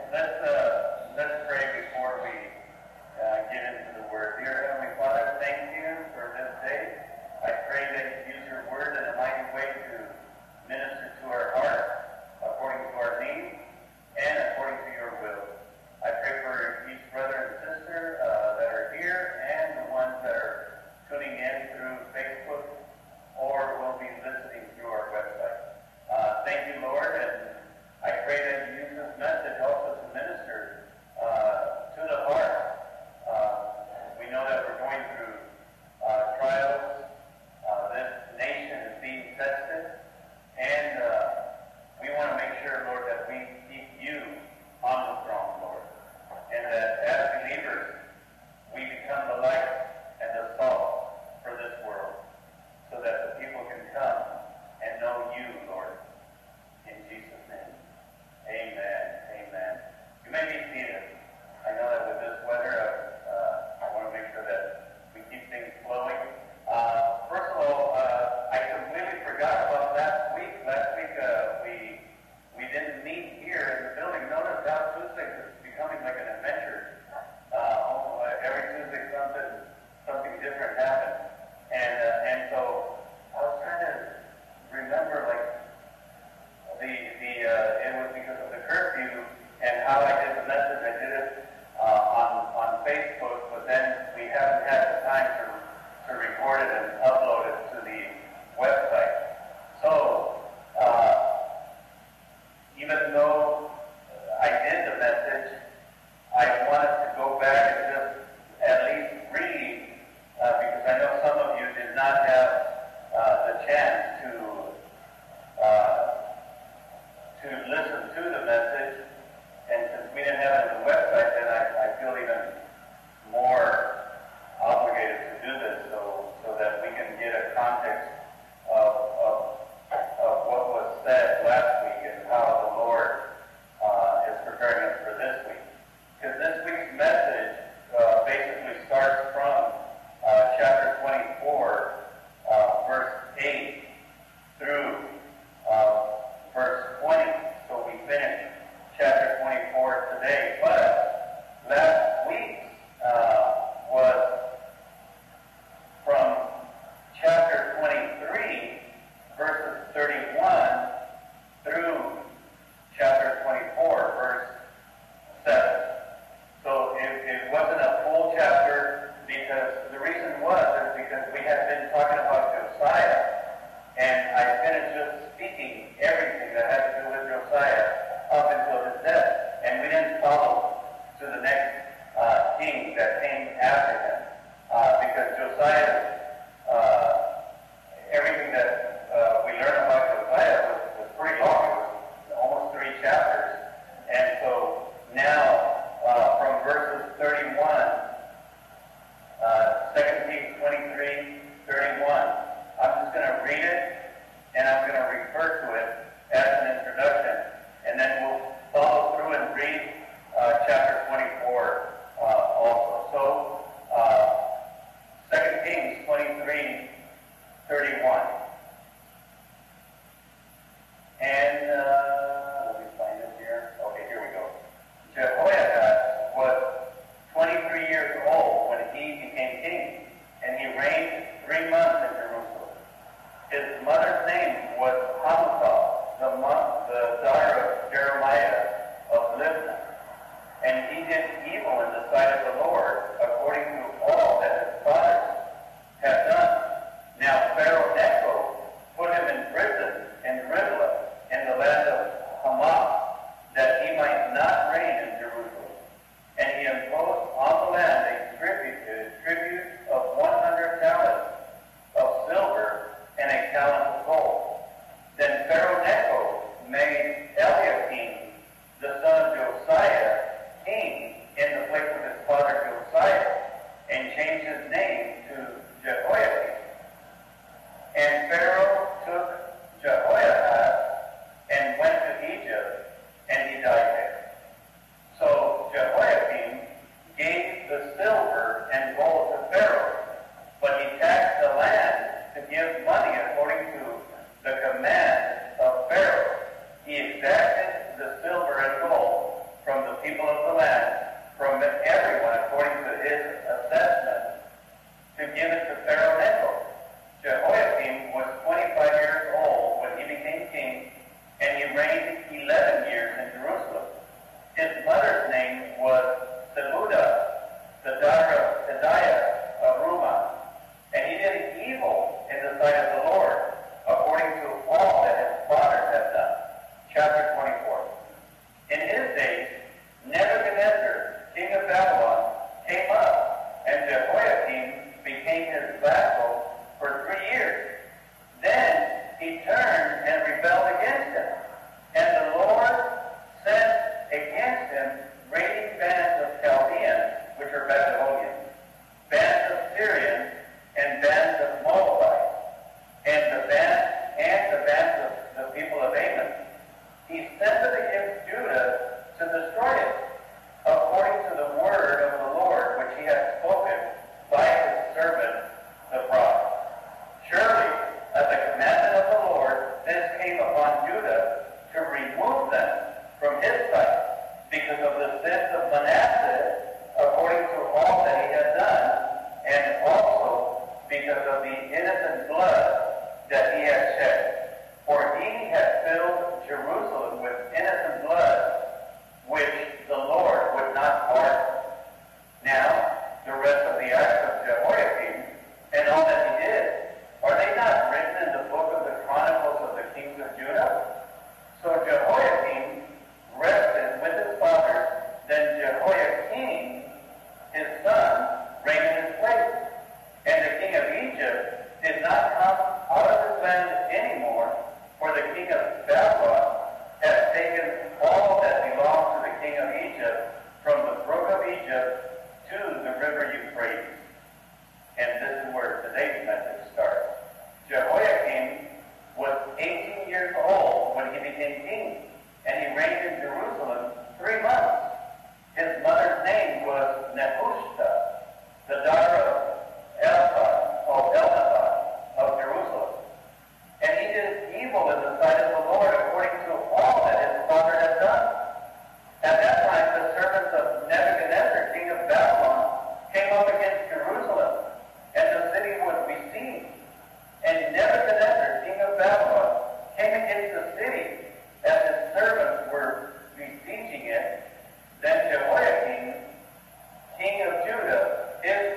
Let's pray before we get into the Word. Dear Heavenly Father, thank you for this day. I pray that you use your Word in a mighty way to minister to our hearts according to our needs and according to your will. I pray for each brother and sister that are here and the ones that are tuning in through Facebook or will be listening through our website. Thank you, Lord, and I pray that you use this message also to minister to the heart. We know that we're going through trials. This nation is being tested, and we want to make sure, Lord, that we keep you on the throne, Lord, and that as believers we become the light and the salt for this world, so that the people can come and know you, Lord. In Jesus' name. Amen. Amen. You may be seated. I know that with this weather, I want to make sure that we keep things flowing. First of all, I completely forgot about last week. Last week, we didn't meet here in the building. Notice how Tuesday is becoming like an adventure. Every Tuesday, something different happens. And so I was trying to remember, like, it was because of the curfew and how I did the message. I did it on Facebook, but then we haven't had the time to record it and upload it to the website. So even though I did the message, I wanted to go back and just at least read, because I know some of you did not have the chance to listen to the message, and since we didn't have it on the website, then I feel even more obligated to do this, so that we can get a context of what was said last week and how the Lord is preparing us for this week. Because this week's message basically starts from chapter 24, verse 8 through verse 20. So we finished chapter 24 today. But last week was from chapter 23, verses 31 through chapter 24, verse 7. So it wasn't a full chapter, because the reason was because we had been talking about Josiah, and I finished just speaking everything that had to do with Josiah up until his death, and we didn't follow to the next king that came after him, because Josiah, everything that we learned about Josiah was pretty long. It was almost 3 chapters, and so now from verses 31, 2 Kings 23, 31, I'm just going to read it, and I'm going to refer to it as an introduction, and then we'll follow through and read chapter 24 also. So, 2 Kings 23, 31. And, let me find it here. Okay, here we go. Jehoiada was 23 years old when he became king, and he reigned 3 months in Jerusalem. His mother's name was Hamutal, the daughter of Jeremiah of Libnah. And he did evil in the sight of the Lord, according to all that his fathers had done. Now Pharaoh Necho put him in prison in Riblah, in the land of Hamath, that he might not reign in Jerusalem. And he imposed on the land a tribute of 100 talents of silver and a talent of gold. Then Pharaoh Necho made Eliakim, the son of Josiah, king in the place of his father against him raiding bands of Chaldeans, which are Babylonians, bands of Syrians, and bands of Moabites, and the bands of the people of Ammon. He sent them against Judah to destroy it, according to the word of the Lord which he had spoken by his servant the prophet. Surely, at the commandment of the Lord, this came upon Judah to remove them from his sight, because of the sins of Manasseh, according to all that he had done, and also because of the innocent blood that he had shed. For he had filled Jerusalem with innocent blood, which the Lord would not pardon. Now, the rest of the acts of Jehoiakim, and all that he did, are they not written in the book of the Chronicles of the kings of Judah? So Jehoiakim rested with his fathers, then Jehoiakim, his son, reigned in his place. And the king of Egypt did not come out of his land anymore, for the king of Babylon had taken all that belonged to the king of Egypt from the brook of Egypt to the river Euphrates. And this is where today's message starts. Jehoiakim was 18 years old when he became king, and he reigned in Jerusalem 3 months. His mother's name was Nehushta, the daughter of Elnathan of Jerusalem. And he did evil in the sight of the Lord according to all that his father had done. At that time, the servants of Nebuchadnezzar, king of Babylon, came up against Jerusalem, and the city was besieged. And Nebuchadnezzar, king of Babylon, came against the city as his servants were besieging it. Then Jehoiakim, king of Judah, his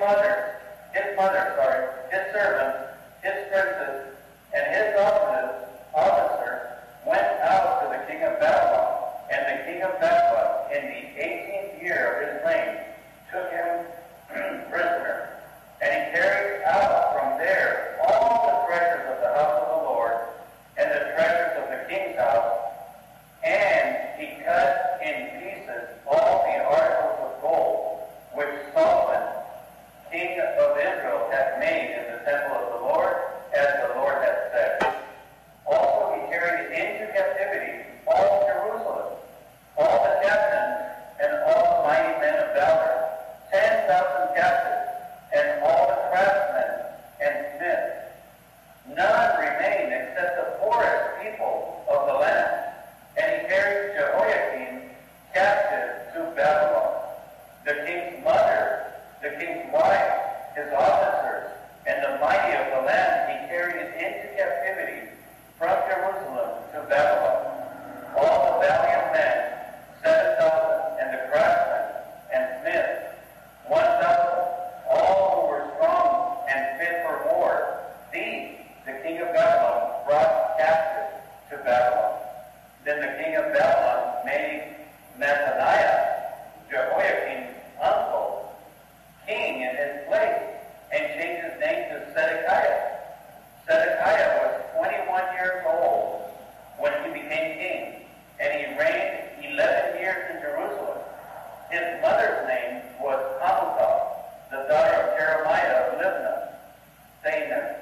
servants, his princes, and his officers went out to the king of Babylon. And the king of Babylon, in the 18th year of his reign, took him prisoner. And he carried out from there all the treasures of the house of the Lord, and the treasures of the king's house, and he cut in pieces all the articles of gold which Solomon, king of Israel, had made in the temple of the Lord, as the Lord had said. Also he carried into captivity all Jerusalem, all the captains, and all the mighty men of valor, 10,000 captives, and all the craftsmen and smiths. None remained except the poorest people of the land. And he carried Jehoiakim captive to Babylon. The king's mother, the king's wife, his officers, and the mighty of the land he carried into captivity from Jerusalem to Babylon. All the valiant men, 7,000, and the craftsmen and smiths, 1,000, all who were strong and fit for war. These, the king of Babylon, brought captive to Babylon. Then the king of Babylon made Mattaniah, Jehoiakim's uncle, king in his place, and changed his name to Zedekiah. Zedekiah was 21 years old when he became king, and he reigned 11 years in Jerusalem. His mother's name was Hamutal, the daughter of Jeremiah of Libnah, Sanan,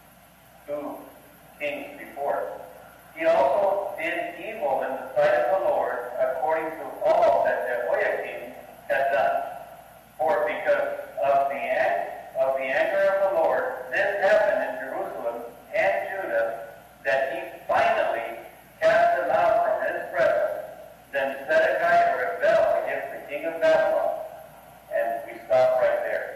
2 kings before. He also did evil in the sight of the Lord, according to all that Jehoiakim had done. For because of the anger of the Lord, this happened in Jerusalem and Judah, that he finally cast them out from his presence. Then Zedekiah rebelled against the king of Babylon. And we stop right there.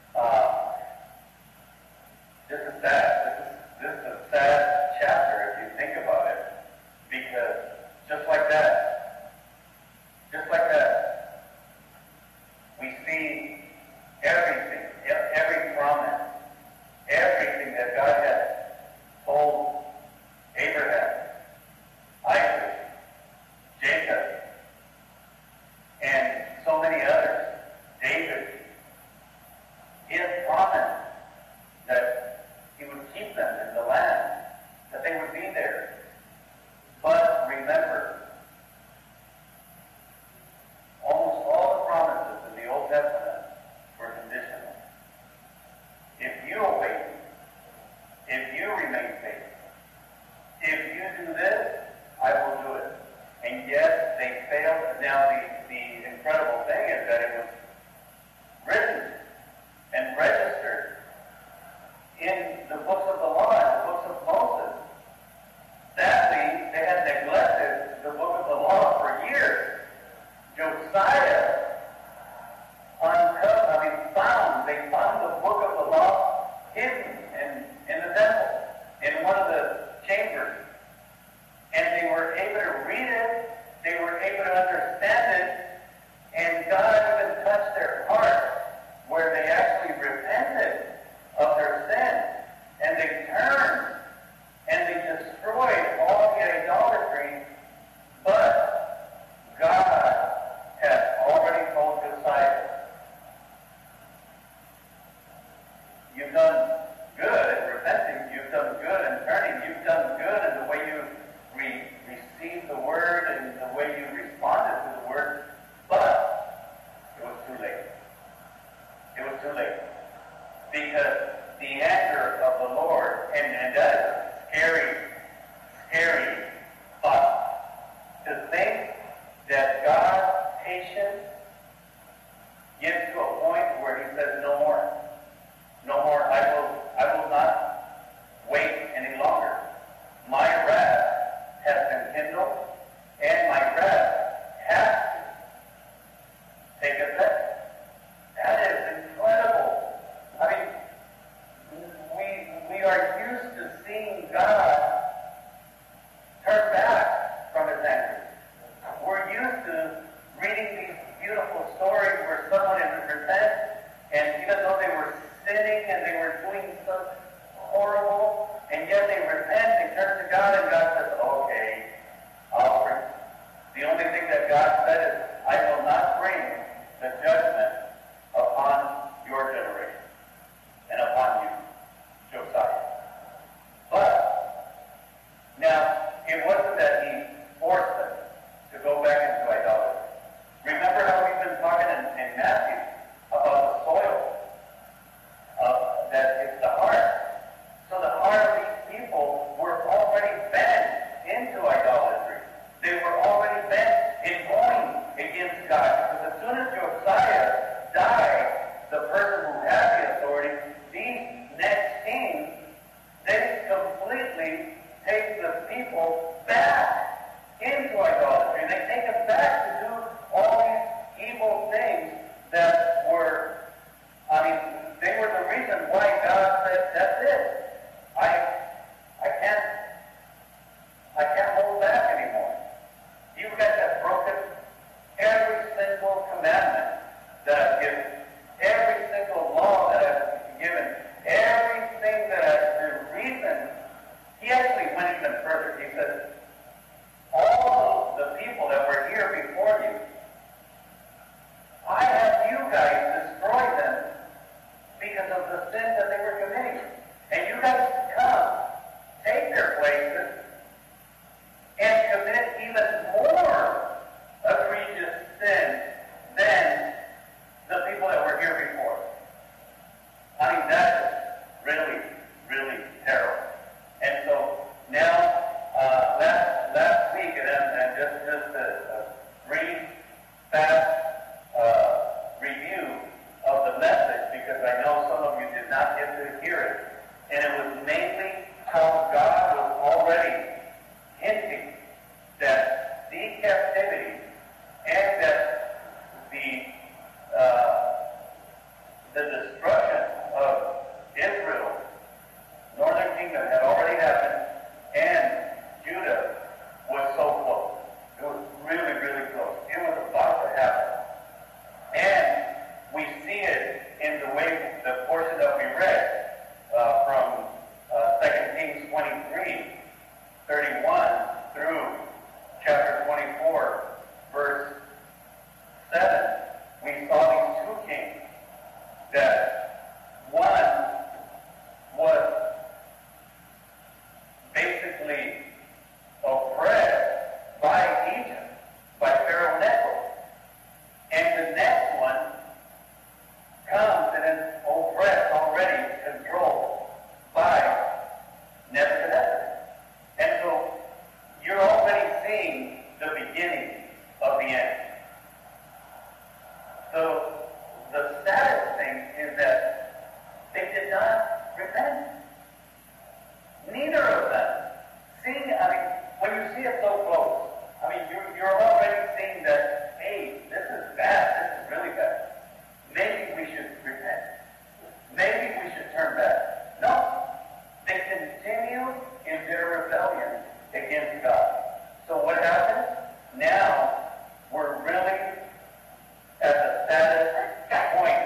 This is sad. This is a sad chapter if you think about it. Because just like that, God's patience gets to a point where he says, no more. No more. I will not wait any longer. My wrath has been kindled, and my wrath has to take effect. That is incredible. I mean, we are used to seeing God turn back from his anger. We're used to reading these beautiful stories where someone repents, and even though they were sinning and they were doing something horrible, and yet they repent, they turn to God, and God says, okay, I'll bring. The only thing that God said is, I will not bring the judgment upon your generation and upon you, Josiah. But now, it wasn't that he forced them to go back into idolatry. Remember how we've been talking in Matthew about the soil, that it's the heart. So the heart of these people were already bent into idolatry. They were already bent in going against God. Because as soon as Josiah died, the person who had the authority, these next kings, they completely take the people back into idolatry. They take them back to do all these evil things that were, they were the reason why God said, that's it. I can't hold back anymore. You guys have broken every single commandment that I've given, every single law that I've given, everything that the reason. He actually went even further. He said, all the people that were here before you, I have you guys destroy them because of the sins that they were committing. And you guys come, take their places, and commit even more egregious sins than the people that were here before. That is really, really terrible. And so now, last week, and just a brief, fast review of the message, because I know some of you did not get to hear it. And it was mainly how God was already hinting that the captivity and that the destruction of Israel, northern kingdom, had already happened, and Judah was so close. It was really, really close. It was about to happen. And we see it in the way, the portion that we read from 2 Kings 23, 31 through chapter 24, verse 7. We saw these two kings, that one was basically oppressed by Egypt, by Pharaoh Necho. And the next one comes and is oppressed, already controlled by Nebuchadnezzar. And so you're already seeing the beginning of the end. So the saddest thing is that they did not repent. Neither of them. When you see it so close, you're already seeing that, hey, this is bad, this is really bad. Maybe we should repent. Maybe we should turn back. No. They continue in their rebellion against God. So what happens? Now, we're really at the saddest point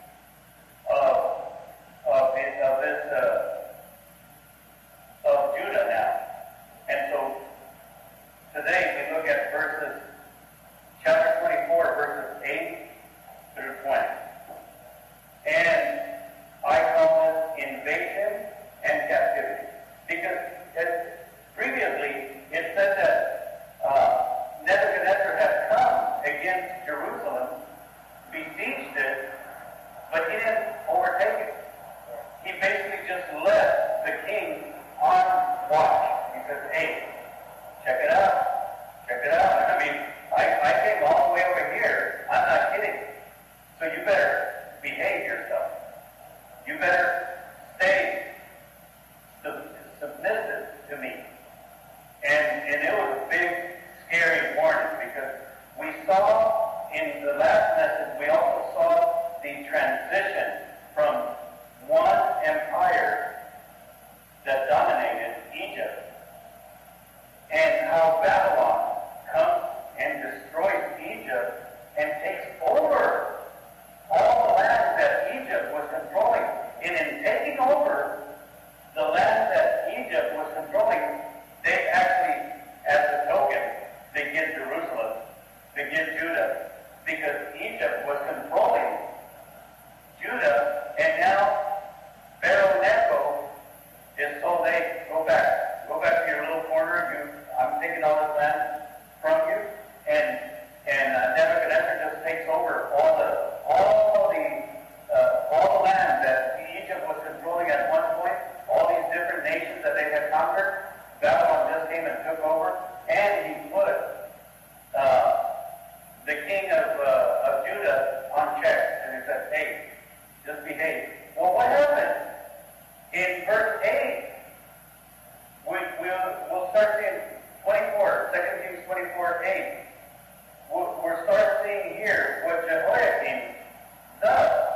of Judah now. And so today we look at chapter 24, verses 8 through 20. And I call this invasion and captivity. Because previously it said that Nebuchadnezzar had come against Jerusalem, besieged it, but he didn't overtake it. He basically just left the king on watch. He says, hey, check it out. Check it out. I came all the way over here. I'm not kidding. So you better behave yourself. You better stay submissive to me. And it was a big, scary warning, because we saw in the last message, we also saw the transition from one empire that dominated Egypt, and how Babylon comes and destroys Egypt and takes over all the land that Egypt was controlling. And in taking over the land that Egypt was controlling, they actually, as a token, they get Jerusalem, they get Judah, because Egypt was controlling Judah, and now Pharaoh Necho is told, hey, go back to your little corner. I'm taking all this land from you, and Nebuchadnezzar just takes over all the land that Egypt was controlling at one point. All these different nations that they had conquered, Babylon just came and took over, and he put the king of Judah on check, and he said, hey, just behave. Well, what happened? In verse 8, we'll start seeing 24, 2 Kings 24:8. We'll start seeing here what Jehoiakim does.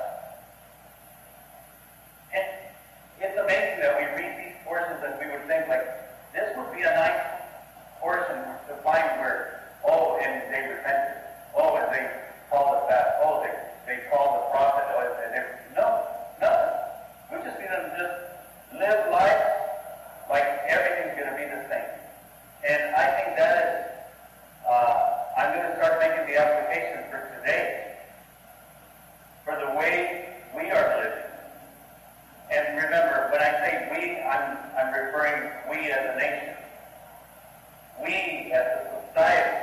And it's amazing that we read these portions and we would think, like, this would be a nice portion to find where, and they repented. And they called it back. They called the prophet. No, nothing. We just need them to just live life like everything's going to be the same. And I think that is, I'm going to start making the application for today, for the way we are living. And remember, when I say we, I'm referring we as a nation. We as a society.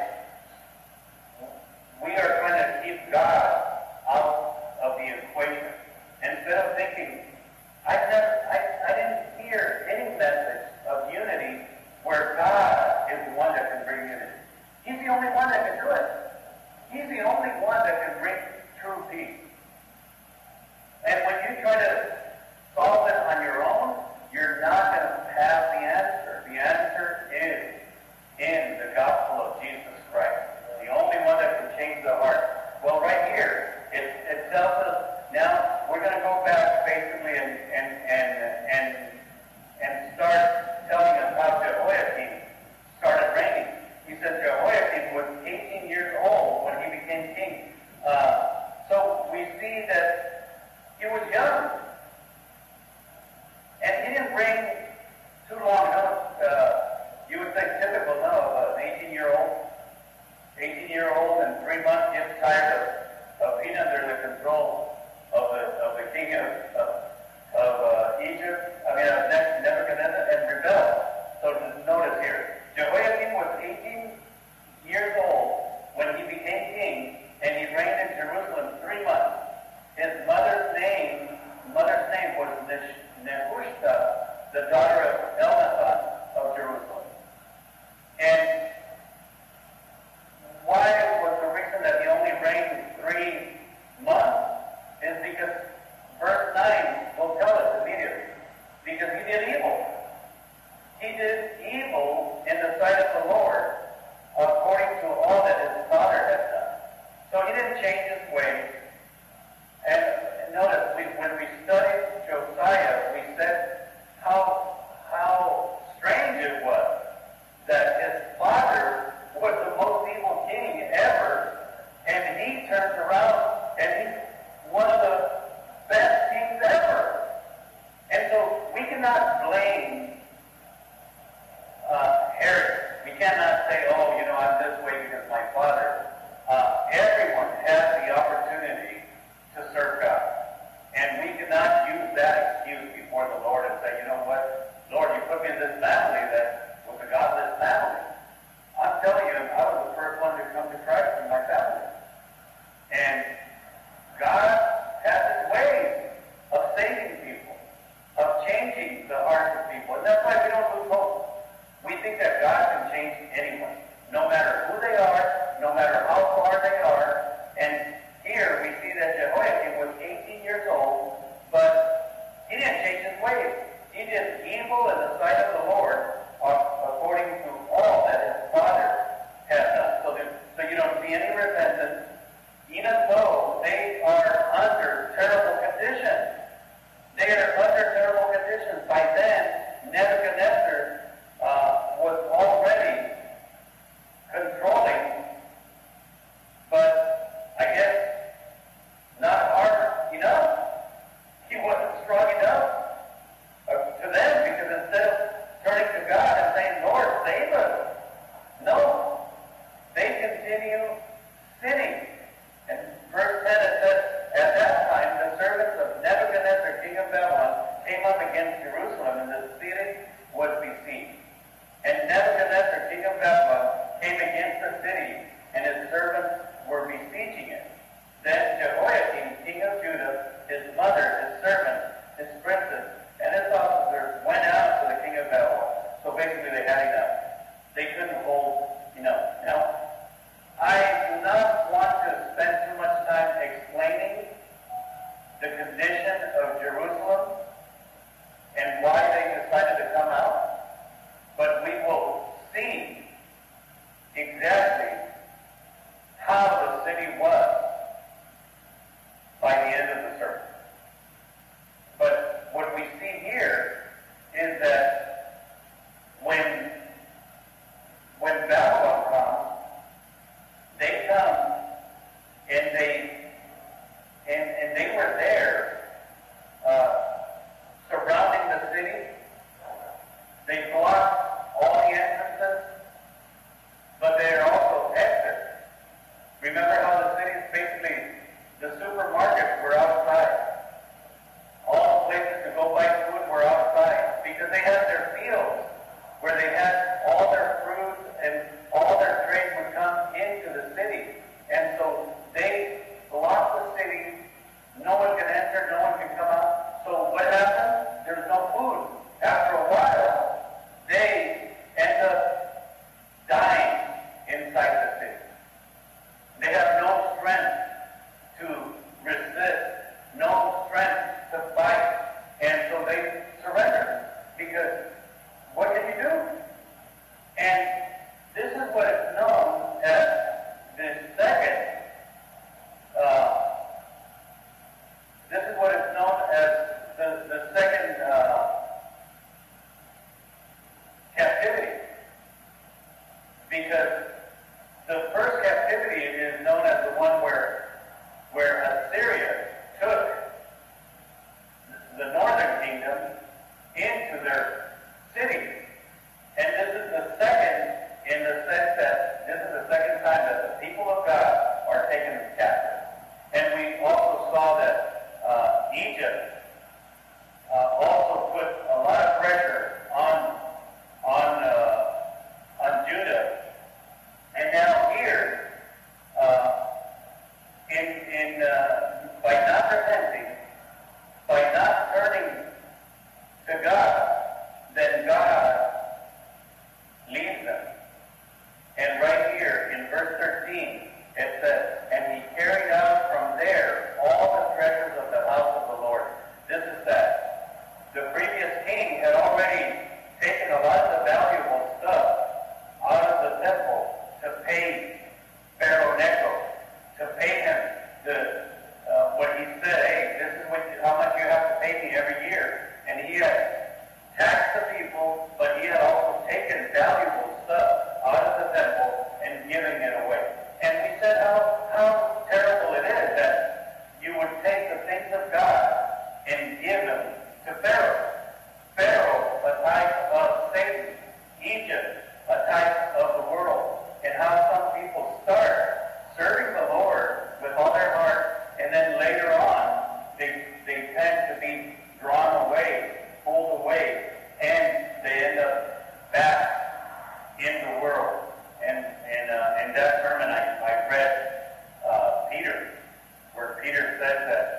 We are trying to keep God out of the equation. Instead of thinking, I didn't hear any message of unity where God is the one that can bring unity. He's the only one that can do it. He's the only one that can bring true peace. And when you try to solve it on your own, you're not going to have the answer. The answer is in the gospel of Jesus Christ, the only one that can change the heart. Well, right here, it tells us, now we're going to go back basically and start telling us how Jehoiakim started reigning. He said Jehoiakim was 18 years old when he became king. So we see that he was young. And he didn't reign too long. You would think typical, of an 18-year-old. 18-year-old in 3 months gets tired of being under the control of the king of Egypt, of Nebuchadnezzar, and rebelled. So notice here, Jehoiakim was 18 years old when he became king, and he reigned in Jerusalem 3 months. His mother's name was Nehushta, the daughter of Elnathan of Jerusalem. And why was the reason that he only reigned 3 months? Is because verse 9 will tell us immediately. Because he did evil. He did evil in the sight of the Lord, according to all that his father had done. So he didn't change his ways. And notice, when we studied Josiah, we said how strange it was that his father was the most evil king ever, and he turns around and he's one of the best kings ever. And so we cannot blame Herod. We cannot say, I'm this way because my father. Everyone has the opportunity to serve God. And we cannot use that excuse before the Lord and say, you know what, Lord, you put me in this family that was a godless family. I'm telling you, I was the first one to come to Christ in my family. And God has supermarkets were outside. All the places to go buy food were outside because they had their fields where they had all their fruit and all their trade would come into the city. And so they blocked the city. No one can enter, no one can come out. So what happened? There's no food. After a while, they end up dying inside the city. They have no strength to resist, no strength to fight, and so they surrender. Because what can you do? And this is what is known as the second. This is what is known as the second captivity. Because the first captivity is known as the one where Assyria took the northern kingdom into their city. And this is the second in the sense that this is the second time that the people of God are taken captive. And we also saw that Egypt also put a lot of pressure on Judah. And now here, by not repenting, by not turning to God, then God leaves them. And right here in verse 13, it says, "And he carried out from there all the treasures of the house of the Lord." This is that the previous king had already taken a lot of the valuable stuff out of the temple to pay Pharaoh Necho, to pay him what he said, "Hey, this is how much you have to pay me every year." And he had taxed the people, but he had also taken valuable stuff out of the temple and giving it away. And we said how terrible it is that you would take the things of God and give them to Pharaoh. Pharaoh, a type of Satan. Egypt, a type of the world. And how some people start serving the Lord with all their heart, and then later on, they tend to be drawn away, pulled away, and they end up back in the world. And in that sermon I read Peter, where Peter said that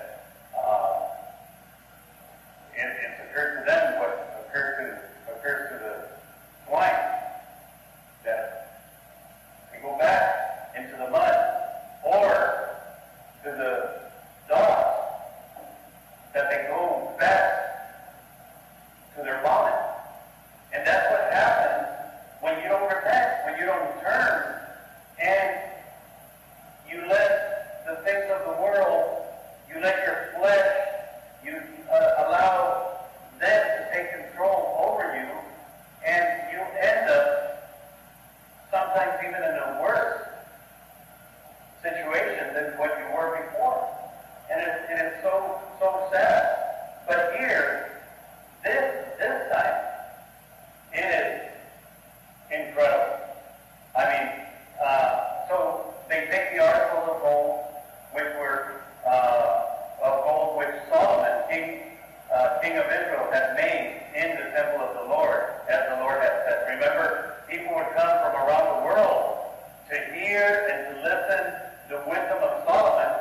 it's occurred to them what occurs to the swine, that they go back into the mud, or to the dogs, that they go back to their vomit. And that's what happens when you don't repent, when you don't turn, and you let the things of the world, you let your flesh, you allow them to take control over you, and you end up sometimes even in a worse situation than what you were before. And it's so sad. But here, this time, it is incredible. I mean, so they take the articles of gold, which were of gold which Solomon, king of Israel, had made in the temple of the Lord, as the Lord had said. Remember, people would come from around the world to hear and to listen to the wisdom of Solomon,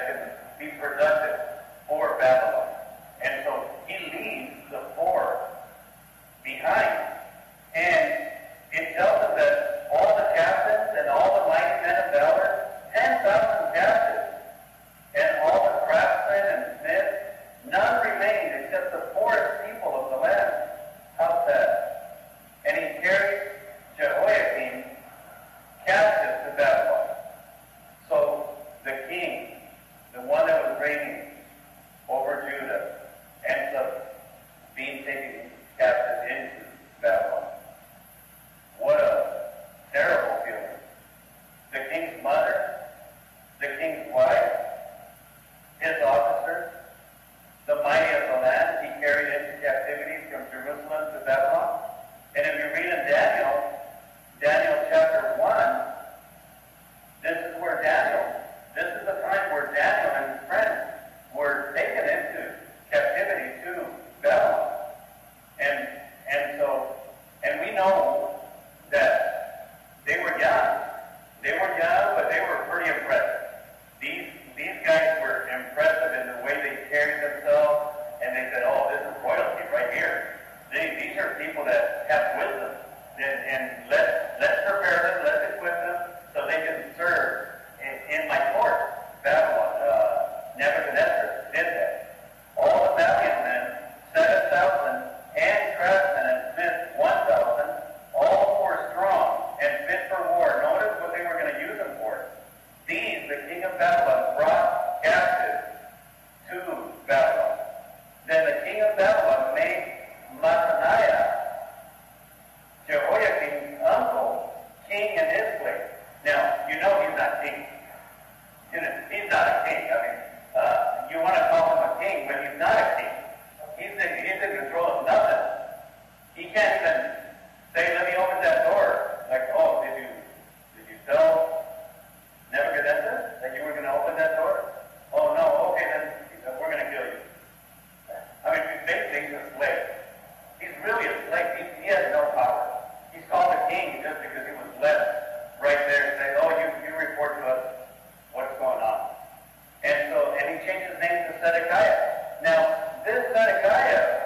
can be productive for Babylon. And so he leaves the poor behind. And it tells us that all the captains and all the mighty men of valor, 10,000 captives, and all the craftsmen and smiths, none remained except the poorest people of the land. How sad. And he carried Jehoiakim captive to Babylon. So the king, the one that was reigning over Judah, ends up being taken captive into Babylon. What a terrible feeling. The king's mother, the king's wife, his officers, the mighty of the land he carried into captivity from Jerusalem to Babylon. And if you read in Daniel chapter 1, this is the time where Daniel and his friends were taken into captivity to Babylon. And we know that they were young. They were young, but they were pretty impressive. These guys were impressive in the way they carried themselves, and they said, oh, this is royalty right here. These are people that have wisdom, and let's prepare them, let's equip them, so they can serve in my court. Babylon, Nebuchadnezzar did that. All the valiant men, 7,000, and craftsmen and smiths, 1,000, all were strong and fit for war. Notice what they were going to use them for. These, the king of Babylon, brought captive to Babylon. Then the king of Babylon made Mattaniah, Jehoiakim's uncle, king in his place. Now, you know he's not king. He's not a king. I mean, you want to call him a king, but he's not a king. He's in control of nothing. He can't even say, let me open that door. Like, oh, did you tell Nebuchadnezzar that you were going to open that door? Oh, no, okay, then we're going to kill you. I mean, basically, he's a slave. He's really a slave. He has no power. He's called a king just because he was left right there and say, oh, you report to us what's going on. And he changed his name to Zedekiah. Now, this Zedekiah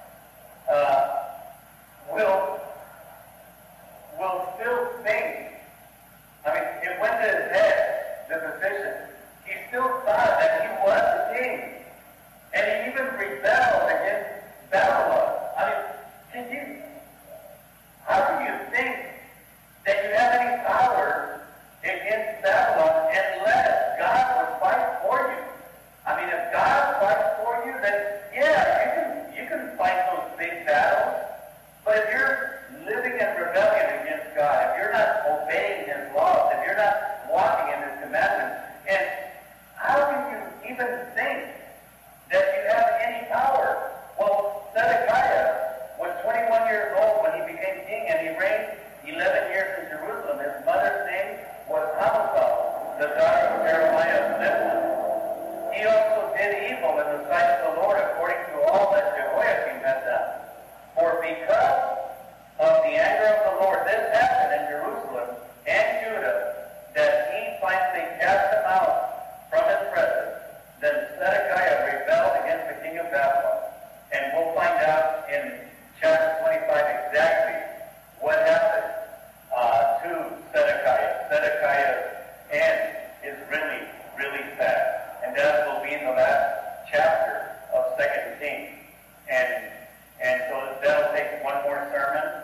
will still think, I mean, it went to his head, the position. He still thought that he was the king. And he even rebelled against Babylon. I mean, how do you think that you have any power against Babylon unless God would fight for you? I mean, if God fights for you, then yeah, you can fight those big battles. But if you're living in rebellion against God, if you're not obeying His laws, if you're not walking in His commandments, and how can you even think that you have any power? Well, Zedekiah was 21 years old when he became king, and he reigned 11 years in Jerusalem. His mother's name was Hamutal, the daughter of Jeremiah of Libnah. He also did evil in the sight of the Lord, according to all that Jehoiakim had done. For because of the anger of the Lord, this happened in Jerusalem and Judah, that he finally cast him out from his presence. Then Zedekiah rebelled against the king of Babylon. And we'll find out in chapter 25 exactly what happened to Zedekiah. Zedekiah's end is really, really sad. And that will be in the last chapter of 2 Kings. And so that'll take one more sermon.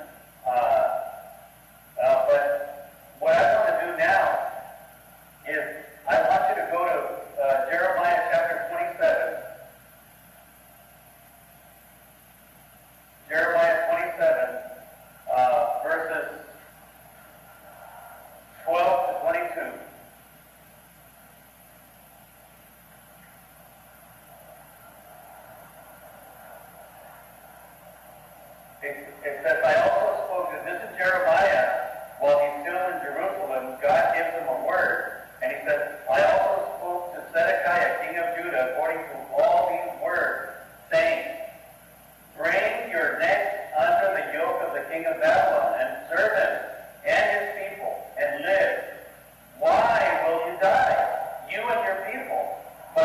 But what I want to do now is I want you to go to Jeremiah chapter 27. Jeremiah 27, verses 12 to 22. It says, I also spoke to, this is Jeremiah, while he's still in Jerusalem, God gives him a word. And he says, I also spoke to Zedekiah, king of Judah, according to all these words, saying, bring your necks under the yoke of the king of Babylon, and serve him and his people, and live. Why will you die, you and your people?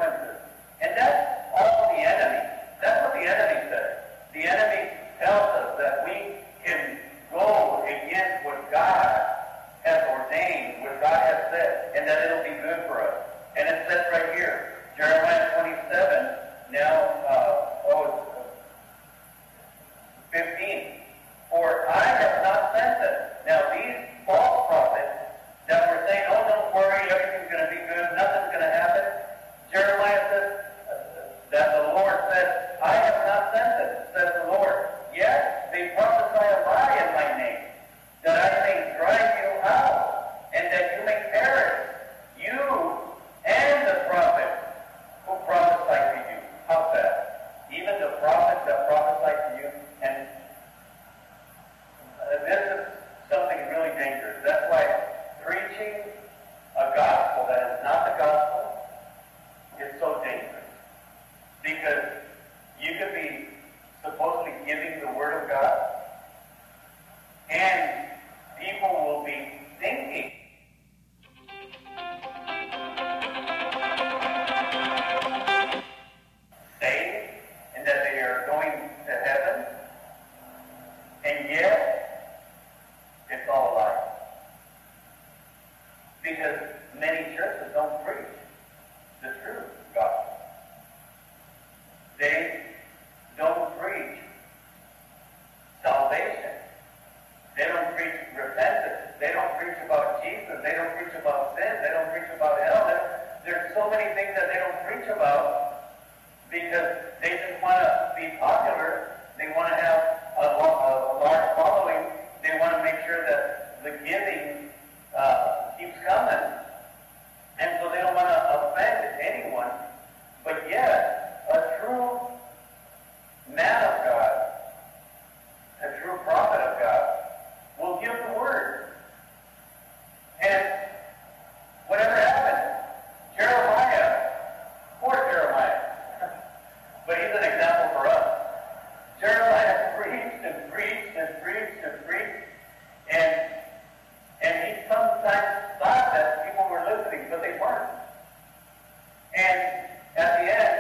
consequences. And that's all the enemy. That's what the enemy says. The enemy tells us that we can go against what God has ordained, what God has said, and that it'll be good for us. And it says right here, Jeremiah 27, now, 15. For I have not sent them. Now these false prophets that were saying, oh, don't worry, everything's going to be good, nothing's going to happen. Jeremiah says that the Lord said, I have not sent them, says the Lord. Yes, they prophesy a lie in my name, that I may drive you out, and that you may perish, you and the prophets who prophesy to you. How's that? Even the prophets that prophesy to you, and this is something really dangerous. That's why preaching a gospel that is not the gospel is so dangerous. Because you could be supposedly giving the Word of God, and people will be thinking saved and that they are going to heaven, and yet it's all a lie. Because many churches don't preach the true gospel. They don't preach salvation. They don't preach repentance. They don't preach about Jesus. They don't preach about sin. They don't preach about hell. There's so many things that they don't preach about because they just want to be popular. They want to have a large following. They want to make sure that the giving keeps coming. And so they don't want to offend anyone. But yet, a true man of God, a true prophet of God, will give the word. And whatever happened, Jeremiah, poor Jeremiah, but he's an example for us. Jeremiah preached and preached and preached and preached, and he sometimes thought that people were listening, but they weren't. And at the end,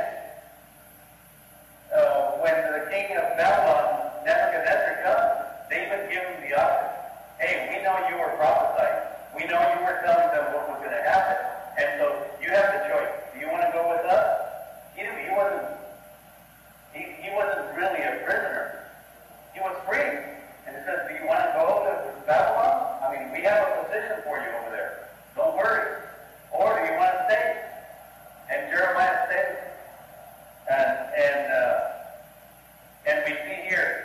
when the king of Babylon, Nebuchadnezzar, comes, they even give him the option. Hey, we know you were prophesying. We know you were telling them what was going to happen. And so you have the choice. Do you want to go with us? He wasn't really a prisoner. He was free. And it says, do you want to go to Babylon? I mean, we have a position for you over there. Don't worry. Or do you want to stay? And Jeremiah says, and we see here,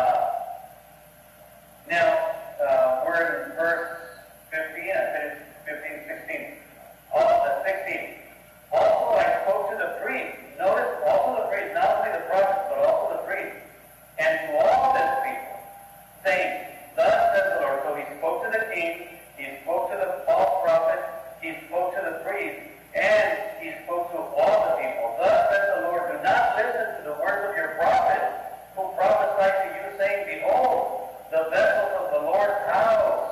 now, we're in verse 15, I finished 15, 16. 16. Also, I spoke to the priest. Notice, also the priest, not only the prophets, but also the priest. And to all this people, saying, thus says the Lord. So he spoke to the king, he spoke to the false prophet, he spoke to the priest, and he spoke to all the people. Thus says the Lord, do not listen to the words of your prophets, who prophesy to you, saying, behold, the vessels of the Lord's house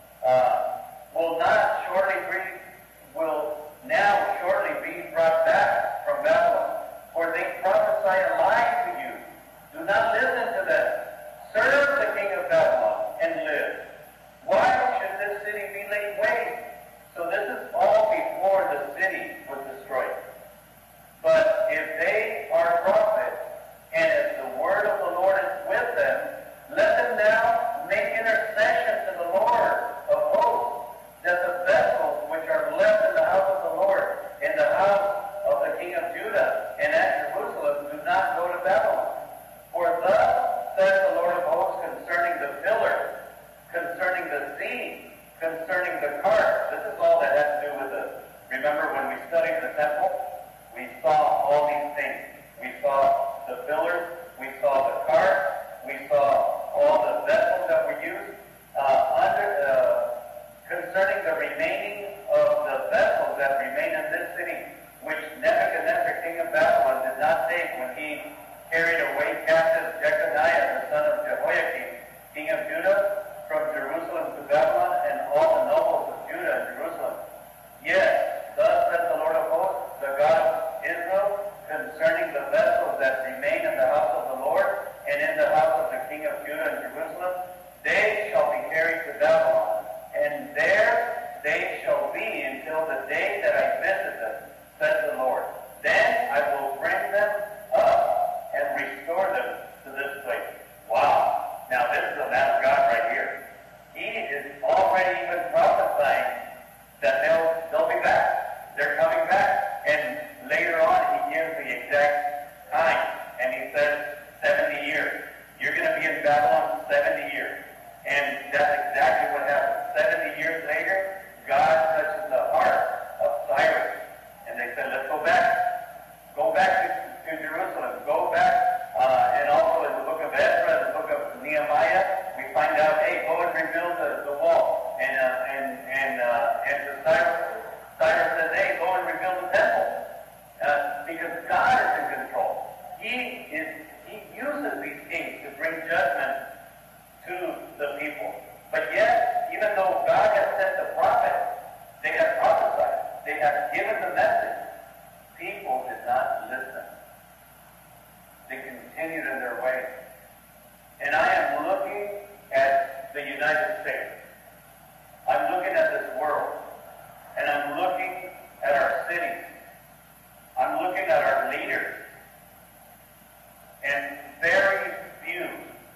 will now shortly be brought back from Babylon. For they prophesy a lie to you. Do not listen to them. Serve the king of Babylon and live. Why should this city be laid waste? So this is all before the city was destroyed. But if they are prophets, and if the word of the Lord is with them, let them now make intercession to the Lord of hosts, that the vessels which are left in the house of the Lord, in the house of the king of Judah, and at Jerusalem, do not go to Babylon. For thus says the Lord of hosts concerning the pillar, concerning the sea, concerning the cart. This is all that has to do with remember when we studied the temple, we saw all these things. We saw the pillars, we saw the cart, we saw all the vessels that were used. Concerning the remaining of the vessels that remain in this city, which Nebuchadnezzar, king of Babylon, did not take when he carried away captive Jeconiah, the son of Jehoiakim, king of Judah, from Jerusalem to Babylon, and all the nobles of Judah and Jerusalem. Yes, thus says the Lord of hosts, the God of concerning the vessels that remain in the house of the Lord and in the house of the king of Judah and Jerusalem, they shall be carried to Babylon, and there they shall be until the day that I visit them, says the Lord. Then I will bring them up and restore them to this place. Wow. Now this is the man of God right here. He is already even prophesying that they'll be back. They're coming back. And later on he gives the exact time. And he says 70 years. You're going to be in Babylon 70 years. And that's exactly what happened. 70 years later, God touches the heart of Cyrus. And they said, let's go back. Go back to Jerusalem. Go back. And also in the book of Ezra, the book of Nehemiah, we find out, hey, go and rebuild the wall. And to Cyrus says, hey, go and rebuild the temple. Because God is in control. He uses these kings to bring judgment to the people. But yet, even though God has sent the prophets, they have prophesied, they have given the message, people did not listen. They continued in their way. And I am looking at the United States. I'm looking at this world. And I'm looking at our cities. I'm looking at our leaders. And very few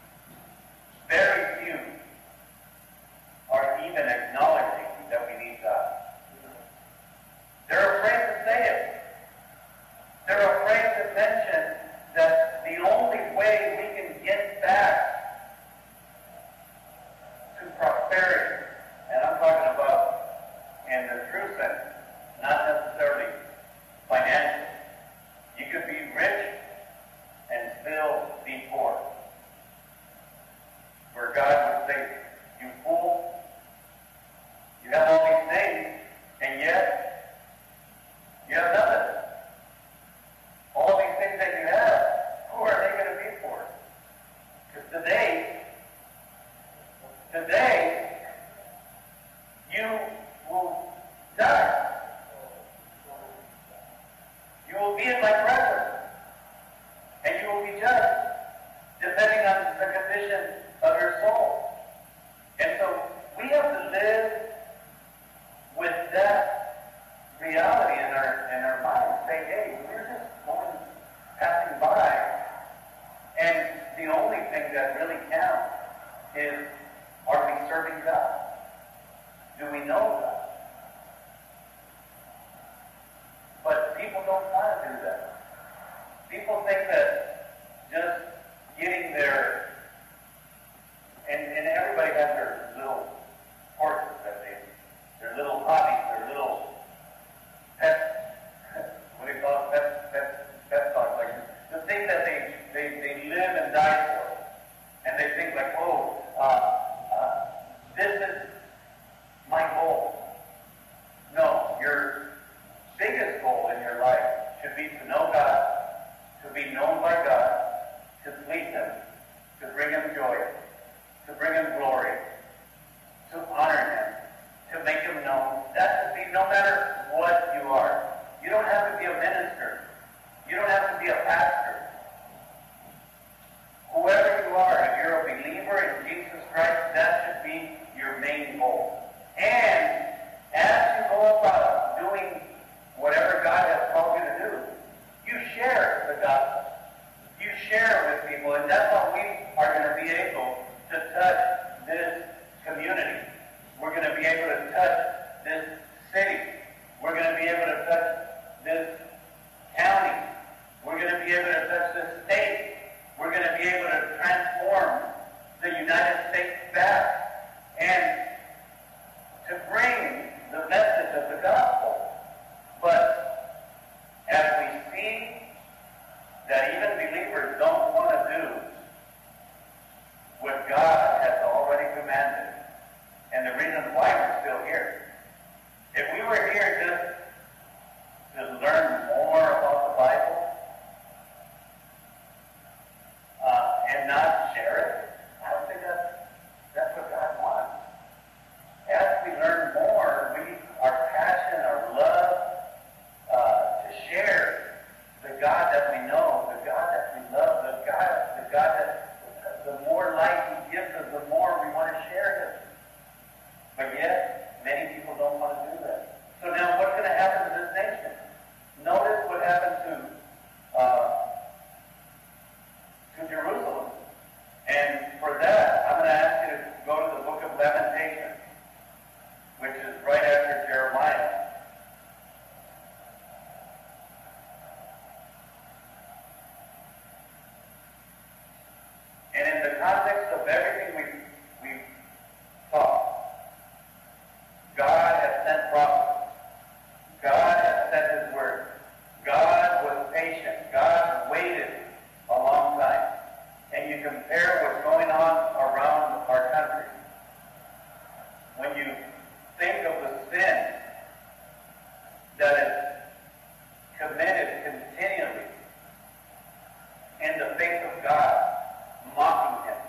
are even acknowledging that we need God. They're afraid to say it. They're afraid to mention that the only way we can get back to prosperity, and I'm talking about in the true sense, not necessarily financial. You could be rich and still be poor. Where God would say, you fool, you have all these things, and yet you have nothing. All these things that you have, who are they going to be for? Because today, you will die. You will be in my presence, and you will be judged, depending on the condition of your soul. And so we have to live with that reality in our minds. Say, hey, we're just passing by, and the only thing that really counts is, are we serving God? Do we know God? But people don't want to do that. People think that just getting there, and everybody has their little horses that their little hobbies, their little pet, what do you call it, pet dogs, like the thing that they live and die for. And they think like, this is my goal. No, your biggest goal in your life should be to know God, to be known by God, to please Him, to bring Him joy, to bring Him glory, to honor Him, to make Him known. That should be no matter what you are. You don't have to be a minister. You don't have to be a pastor. Whoever you are, if you're a believer in Jesus Christ, that should be your main goal. And as you go about doing whatever God has called you to do, you share the gospel. You share with people, and that's how we are going to be able to touch this community. We're going to be able to touch this city. We're going to be able to touch this county. We're going to be able to touch this state. We're going to be able to transform the United States back and to bring the message of the gospel. But as we see that even believers don't want to do what God has already commanded, and the reason why we're still here. If we were here just to learn more about the Bible and not share it, I don't think that's what God wants. As we learn more, our passion, our love to share the God that we know, the God that we love, the God that the more light he gives us, the more we want to share him. But yet, many people don't want to do that. So now what's going to happen to this nation? Notice what happened to Jerusalem. And for that, I'm going to ask you to go to the book of Lamentations, which is right after Jeremiah. And in the context of everything we've taught, God has sent prophets. God has sent his word. God was patient. God waited a long time. And you compare what's going on around our country. When you think of the sin that is committed continually in the face of God, mocking him.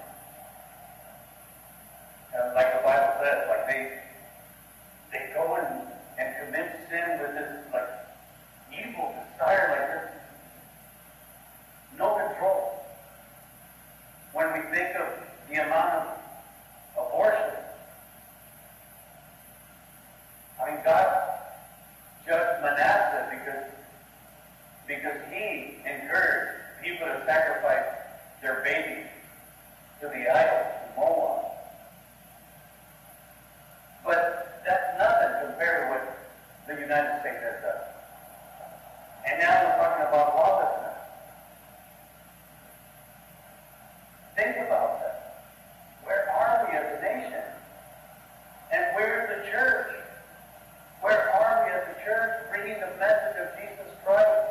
And like the Bible says, like they go and commit sin with this like evil desire, like this, no control. When we think of the amount of abortion, I mean, God judged Manasseh because he encouraged people to sacrifice their babies to the idols, to Moloch. But that's nothing compared to what the United States has done. And now we're talking about lawlessness. Think about that. Where are we as a nation? And where's the church? Where are we as a church bringing the message of Jesus Christ?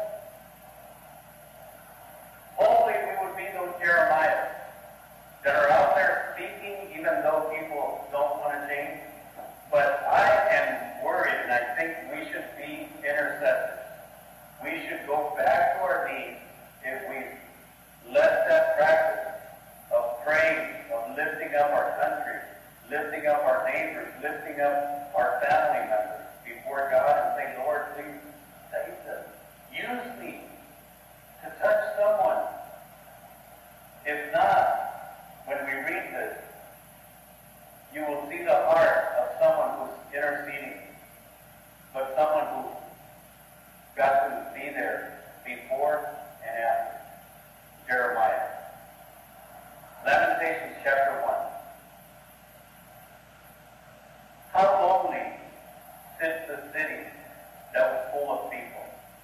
Hopefully we would be those Jeremiahs that are out there speaking even though people don't want to change. But I am worried, and I think we should be intercessors. We should go back to our knees if we let that practice of praying, of lifting up our country, lifting up our neighbors, lifting up our family members before God and say, Lord, please save them. Use me to touch someone. If not, when we read this, you will see the heart of someone who's interceding, but someone who got to be there before and after. Jeremiah. Lamentations chapter 1. How lonely sits the city that was full of people.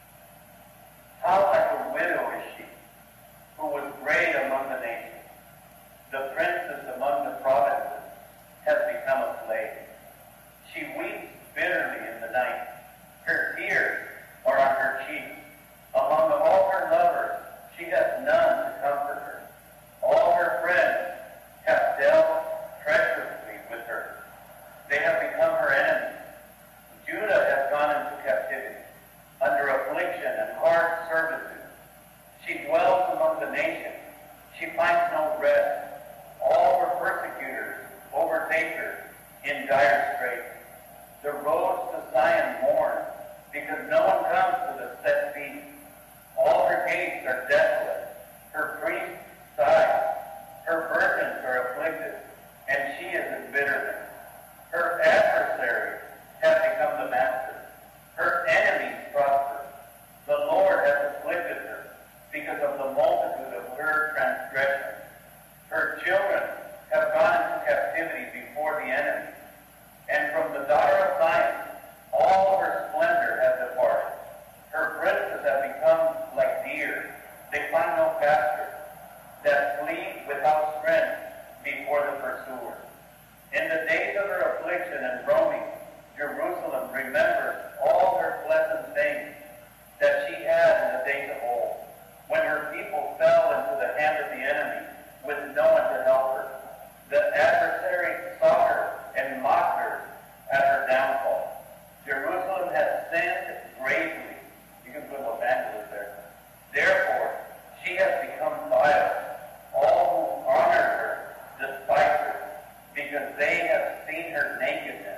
How like a widow is she, who was great among the nations. The princess among the provinces has become a slave. She weeps bitterly in the night. Her tears are on her cheeks. Among all her lovers, she has none to comfort her. All her friends have dealt treacherously with her. They have become her enemies. Judah has gone into captivity, under affliction and hard servitude. She dwells among the nations. She finds no rest. All her persecutors overtake her in dire straits. The roads to Zion mourn, because no one comes to the set feast. All her gates are desolate. Her priests sigh. Her virgins are afflicted, and she is in bitterness. Her adversaries have become the master. Her enemies prosper. The Lord has afflicted her because of the multitude of her transgressions. Her children have gone into captivity before the enemy. And from the daughter of Zion, all her splendor has departed. Her princes have become like deer. They find no pasture, that flee without strength before the pursuer. In the days of her affliction and roaming, Jerusalem remembers all her pleasant things that she had in the days of old, when her people fell into the hand of the enemy with no one to help her. The adversary saw her and mocked her at her downfall. Jerusalem has sinned greatly. You can put Los Angeles there. Therefore, she has become vile. All who honor her despise her, because they have seen her nakedness.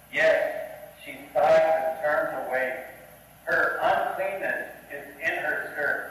Yes, she sighs and turns away. Her uncleanness is in her skirt.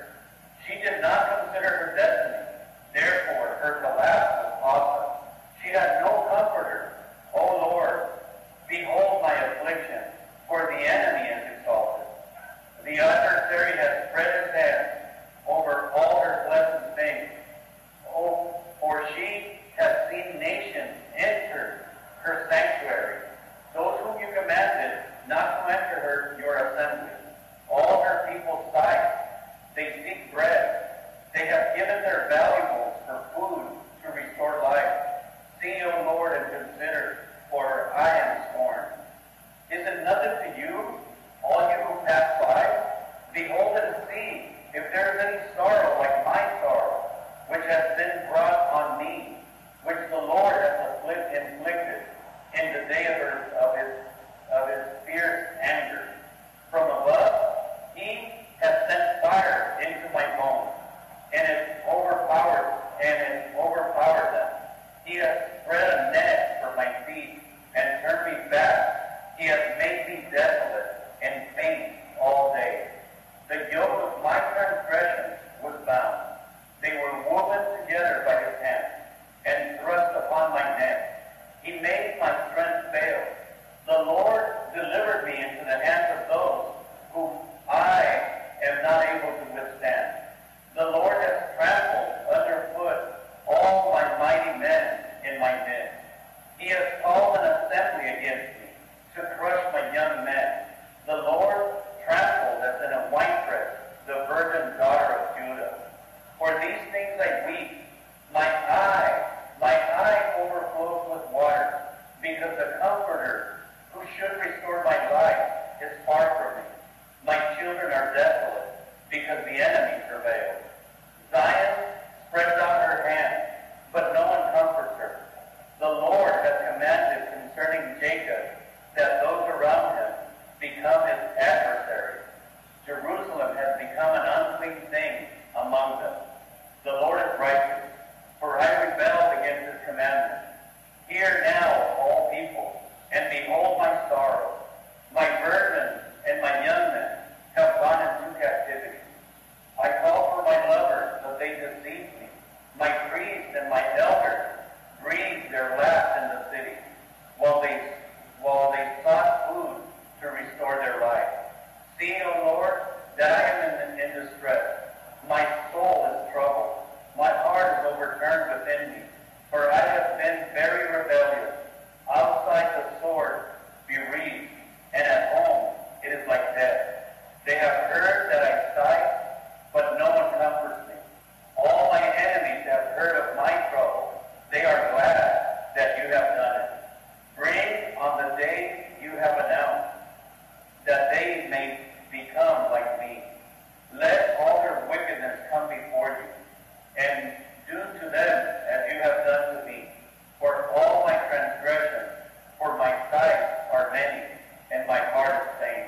travails. Zion spreads out her hand, but no one comforts her. The Lord has commanded concerning Jacob that those around him become his adversaries. Jerusalem has become an unclean thing among them. The Lord is righteous, for I rebelled against his commandments. Hear now, all people, and behold my sorrow. My virgins and my young men have gone into captivity. I called for my lovers, but they deceived me. My priests and my elders breathed their last in the city, while they sought food to restore their life. See, O Lord, that I am in distress. My soul is troubled. My heart is overturned within me, for I have been very rebellious. Outside the sword, bereaved, and at home it is like death. They have heard that I sigh, but no one comforts me. All my enemies have heard of my trouble. They are glad that you have done it. Bring on the day you have announced, that they may become like me. Let all their wickedness come before you, and do to them as you have done to me. For all my transgressions, for my sights are many, and my heart is faint.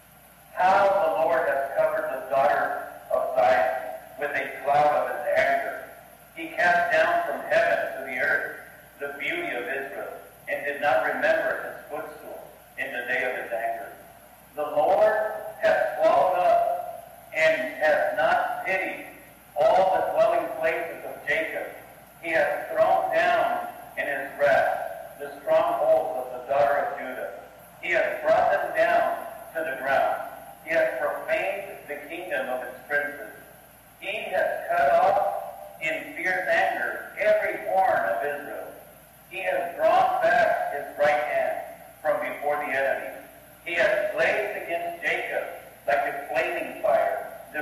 How the Lord has covered the daughter of Zion with a cloud of his anger. He cast down from heaven to the earth the beauty of Israel, and did not remember his footstool in the day of his anger. The Lord has swallowed up and has not pitied all the dwelling places of Jacob. He has thrown down in his wrath the strongholds of the daughter of Judah. He has brought them down to the ground. He has profaned the kingdom of its princes. He has cut off in fierce anger every horn of Israel. He has drawn back his right hand from before the enemy. He has blazed against Jacob like a flaming fire,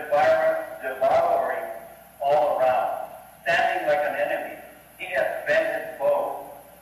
devouring all around. Standing like an enemy, he has bent his bow.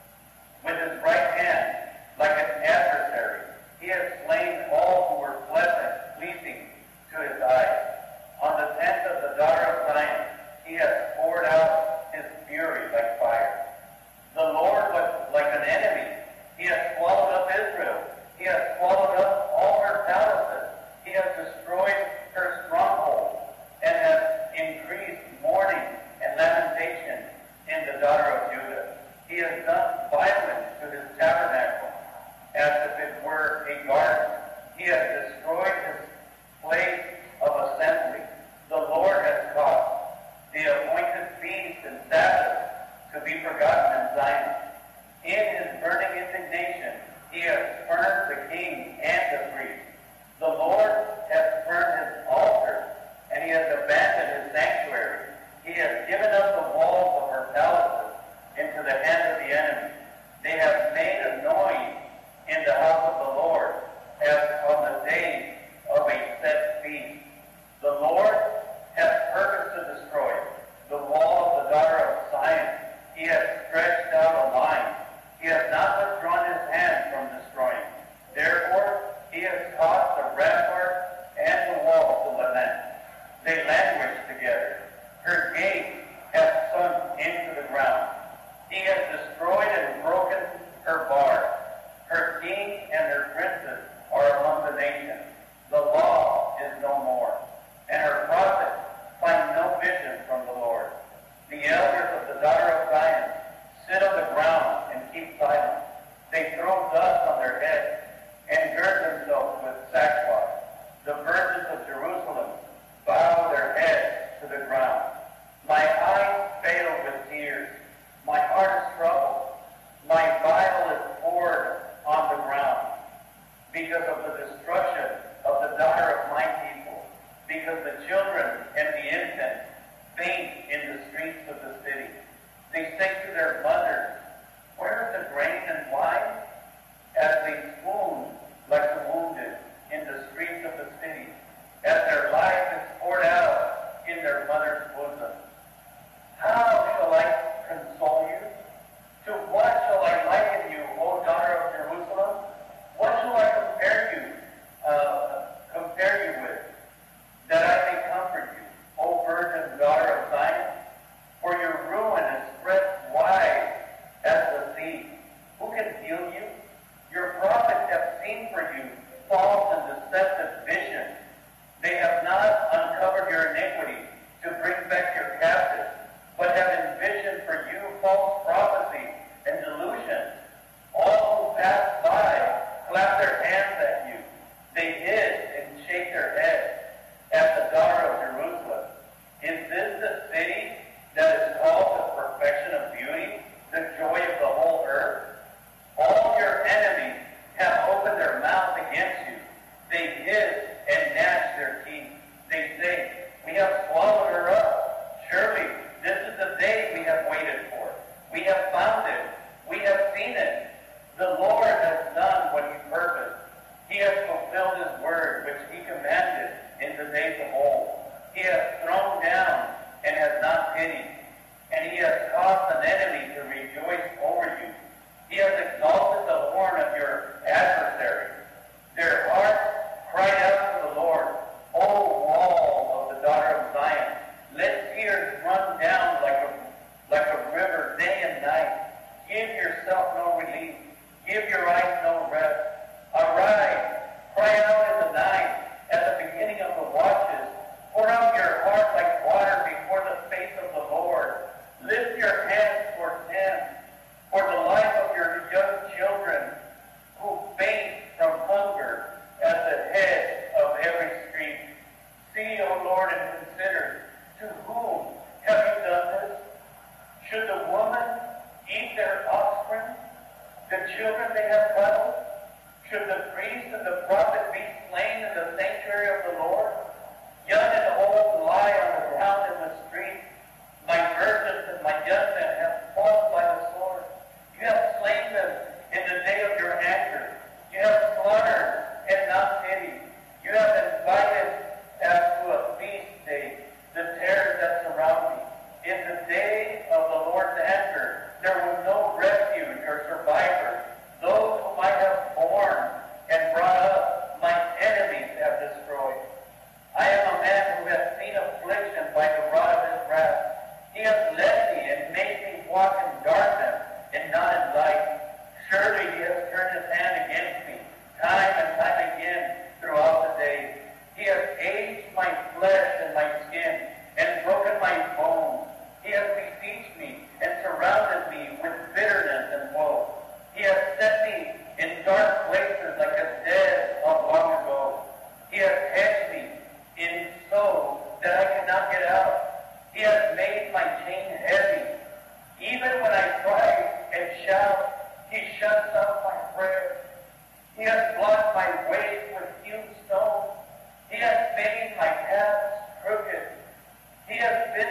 With his right hand, like an adversary, he has slain all who were pleasing to his eyes. On the tent of the daughter of Zion, he has poured out his fury like fire. The Lord was like an enemy. He has swallowed up Israel. He has swallowed up all her palaces. He has destroyed her strongholds, and has increased mourning and lamentation in the daughter of Judah. He has done violence to his tabernacle, as if it were a garden. He has destroyed his place of assembly. The Lord has caused the appointed feasts and Sabbaths to be forgotten in Zion. In his burning indignation, he has spurned the king and the priest. The Lord has spurned his altar, and he has abandoned his sanctuary. He has given up the walls of her palaces into the hand of the enemy. They have made a noise in the house of the Lord, as on the day of a set feast. The Lord has purposed to destroy the wall of the daughter of Zion. He has stretched out a line. He has not withdrawn his hand from destroying. Therefore, he has caused the rampart and the wall to lament. They languish together. Her gate has sunk into the ground. He has destroyed and broken her bars. Her king and her princes are among the nations. The law is no more, and her prophets find no vision from the Lord. The elders of the daughter of Zion sit on the ground and keep silent. They throw dust on their heads and gird themselves with sackcloth. The virgins of Jerusalem bow their heads to the ground. My eyes fail with tears. My heart is troubled. My bile is poured on the ground because of the destruction of the daughter of my people, because the children and the infants faint in the streets of the city. They say to their mothers, "Where is the grain and wine?" As they swoon like the wounded in the streets of the city, as their life is poured out in their mother's bosom. How shall I console you? To what shall I liken you, O daughter of Jerusalem? What shall I compare you with, that I may comfort you, O virgin? pity, and he has caused an enemy to rejoice over you. He has exalted the horn of your adversary. Their hearts cried out to the Lord, O wall of the daughter of Zion, let tears run down like a river day and night. Give yourself no relief. Give your eyes no rest. Arise, cry out in the night, at the beginning of the watches. Pour out your heart like water before the face of the Lord. Lift your hands towards him, for the life of your young children who faint from hunger at the head of every street. See, O Lord, and consider, to whom have you done this? Should the woman eat their offspring, the children they have cuddled? Should the priest and the prophet be slain in the sanctuary of the Lord? Young and old lie on the ground in the street. My virgins and my young men have fallen by the sword. You have slain them in the day of your anger. You have slaughtered and not pitied. You have invited as to a feast day the terrors that surround me. In the day of the Lord's anger, there was no refuge or survivor. Those whom I have borne and brought up, my enemies have destroyed. I am a man who has seen affliction by the rod of his wrath. He has led me and made me walk in darkness and not in light. Surely he has turned his hand against me, time and time again throughout the day. He has aged my flesh and my skin, and broken my bones. He has besieged me and surrounded me with bitterness and woe. He has set me in dark places like a dead of long ago. He has hedged me in so that I cannot get out. He has made my chain heavy. Even when I cry and shout, he shuts up my prayer. He has blocked my way with hewn stones. He has made my paths crooked. He has been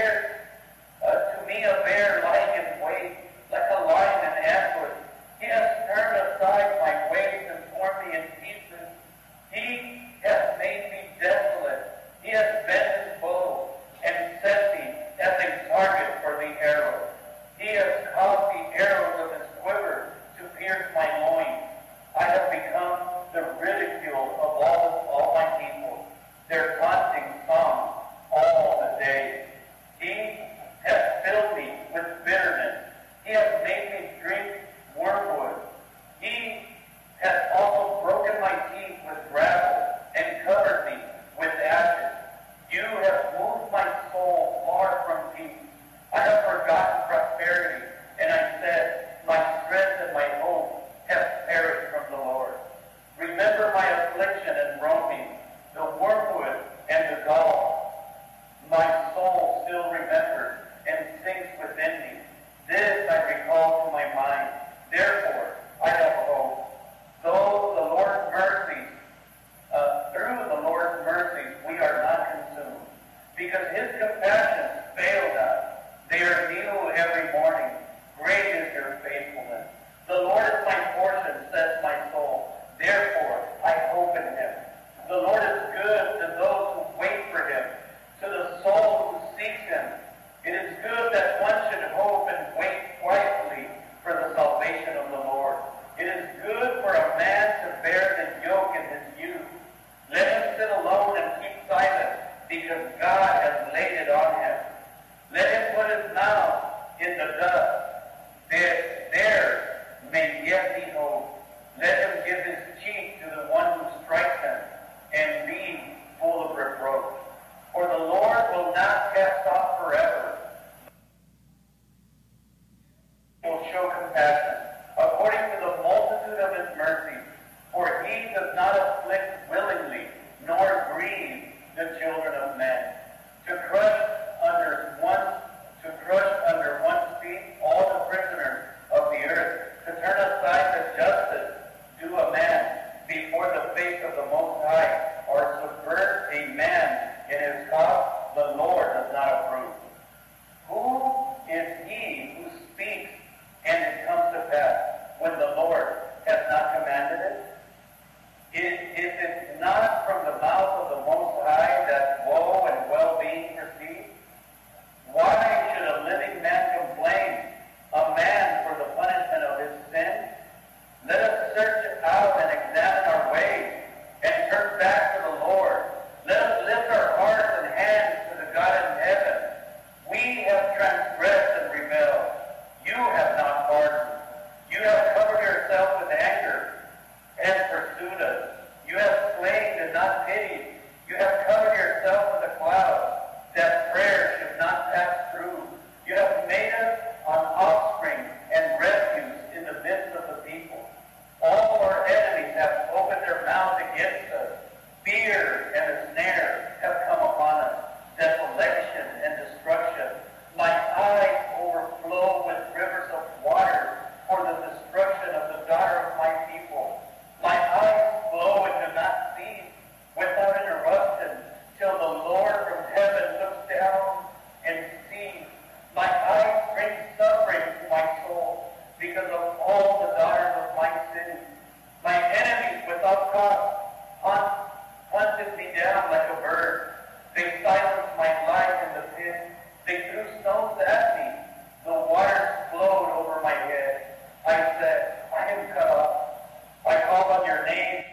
to me a bear lying in wait, like a lion in ambush. He has turned aside my ways and torn me in pieces. He has made me desolate. He has bent his bow and set me as a target for the arrow. He has caused the arrows of his quiver to pierce my loins. I have become the ridicule of all my people, their taunting song all the day. He has filled me with bitterness. He has made me drink wormwood. He has also broken my teeth with gravel and covered me with ashes. You have moved my soul far from peace. I have forgotten prosperity, and I said, my strength and my hope have perished from the Lord. Remember my affliction and groaning, the wormwood and the gall. My soul still remembers and sinks within me. This I recall to my mind. Therefore, I have hope. Through the Lord's mercies, we are not consumed, because his compassions fail not. They are new every morning. Great is your faithfulness. The Lord is my portion, says my soul. Therefore, I hope in him. The Lord is good to those who wait for him, to the soul who seeks him. It is good that one should hope and wait quietly for the salvation of the Lord. It is good for a man to bear the yoke in his youth. Let him sit alone and keep silent, because God has laid it on him. Let him put his mouth in the dust. There may yet be hope. Let him give his cheek to the one who strikes him, and be full of reproach. For the Lord will not cast off forever. He will show compassion, according to the multitude of his mercies. For he does not afflict willingly, nor grieve the children of men. To crush under one's feet all the prisoners of the earth, to turn aside the justice due a man before the face of the Most High, or subvert a man in his cause, the Lord does not approve. Who is he who speaks and it comes to snare should not pass through. You have made us an offspring and refuse in the midst of the people. All our enemies have opened their mouths against us. Fear and a snare have come upon us. Desolation and destruction. My eyes overflow with rivers of water for the destruction of the daughter of my people. My eyes flow and do not cease without interruption till the Lord from heaven looks down and sees. My eyes bring suffering to my soul because of all the daughters of my city. My enemies without cause hunted me down like a bird. They silenced my life in the pit. They threw stones at me. The waters flowed over my head. I said, I am cut off. I called on your name.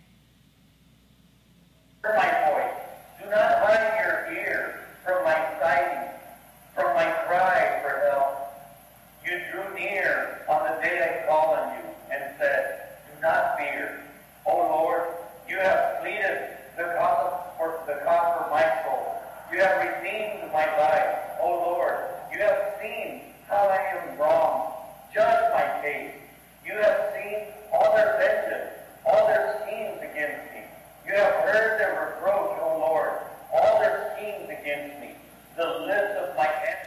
Hear my voice. Do not hide your ear from my sighing, from my cry for help. You drew near on the day I called on you and said, do not fear. O Lord, you have pleaded the cause for my soul. You have redeemed my life. O Lord, you have seen how I am wrong. Judge my case. You have seen all their vengeance, all their schemes against me. You have heard their reproach, O Lord, all their schemes against me. The list of my enemies.